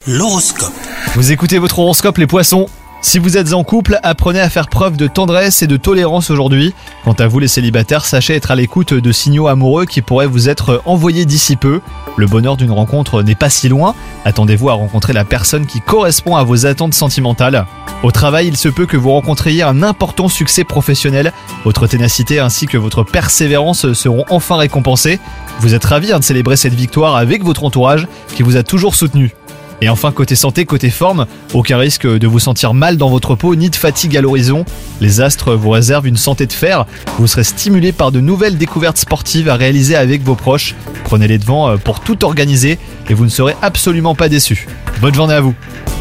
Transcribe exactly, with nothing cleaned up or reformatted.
L'horoscope. Vous écoutez votre horoscope les poissons. Si vous êtes en couple, apprenez à faire preuve de tendresse et de tolérance aujourd'hui. Quant à vous les célibataires, sachez être à l'écoute de signaux amoureux qui pourraient vous être envoyés d'ici peu. Le bonheur d'une rencontre n'est pas si loin. Attendez-vous à rencontrer la personne qui correspond à vos attentes sentimentales. Au travail, il se peut que vous rencontriez un important succès professionnel. Votre ténacité ainsi que votre persévérance seront enfin récompensées. Vous êtes ravis hein, de célébrer cette victoire avec votre entourage qui vous a toujours soutenu. Et enfin, côté santé, côté forme, aucun risque de vous sentir mal dans votre peau ni de fatigue à l'horizon. Les astres vous réservent une santé de fer. Vous serez stimulé par de nouvelles découvertes sportives à réaliser avec vos proches. Prenez les devants pour tout organiser et vous ne serez absolument pas déçus. Bonne journée à vous.